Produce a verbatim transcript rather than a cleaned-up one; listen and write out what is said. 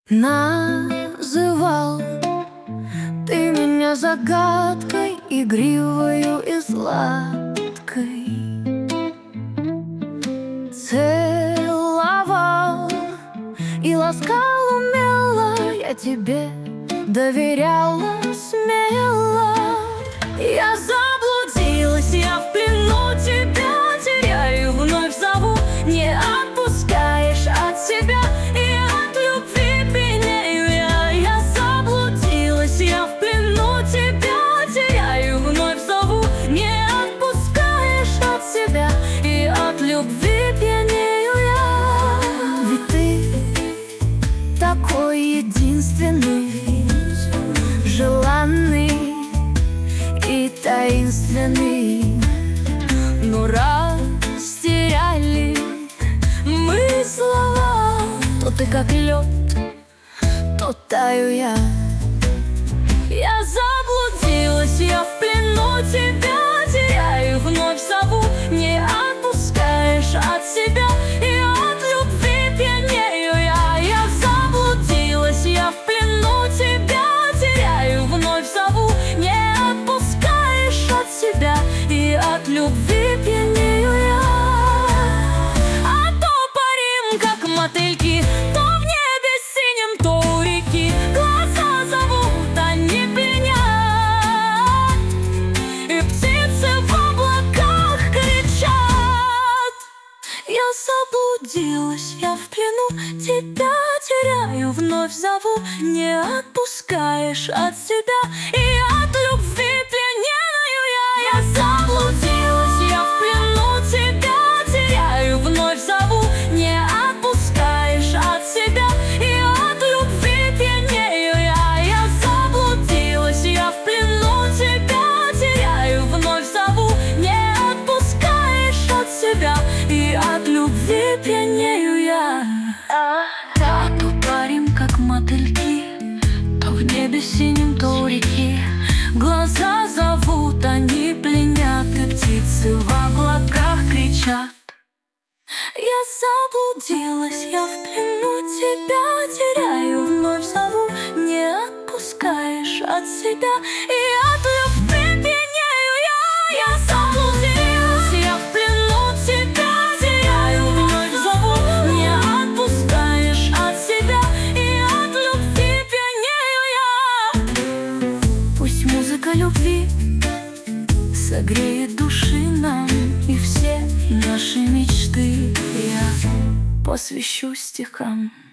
Называл ты меня загадкой, игривою и сладкой. Целовал и ласкал умело, я тебе доверяла смело. Я заблудилась, я в плену тебя теряю, вновь зову, не отпускаешь от себя, и от любви пьянею я. Я заблудилась, я в плену тебя теряю, вновь зову, не отпускаешь от себя, и от любви пьянею я. Ведь ты такой единственный, желанный и таинственный. Но растеряли мы слова, то ты как лед, то таю я. Я заблудилась, я в плену тебя теряю, вновь зову, не отпускаешь от себя, и от любви пьянею я. Я заблудилась, я в плену тебя теряю, вновь зову, не отпускаешь от себя, и от любви пьянею я. А то парим, как мотыльки, то в небе синем, то у реки. Глаза зовут, они пьянят, и птицы в облаках кричат. Я заблудилась, я в плену тебя теряю, вновь зову, не отпускаешь от себя, и от любви пьянею я. Я заблудилась, я в плену тебя теряю, вновь зову, не отпускаешь от себя, и от любви пьянею я. Я заблудилась, я в плену тебя теряю, вновь зову, не отпускаешь от себя, и от любви пьянею я. А то парим, как мотыльки, то в небе синем, то у реки. Глаза зовут, они пленят, и птицы в облаках кричат. Я заблудилась, я в плену тебя теряю, вновь зову, не отпускаешь от себя, и от любви пьянею я. Я заблудилась, я в плену тебя теряю, вновь зову, не отпускаешь от себя, и от любви пьянею я. Пусть музыка любви согреет души нам, и все наши мечты я посвящу стихам.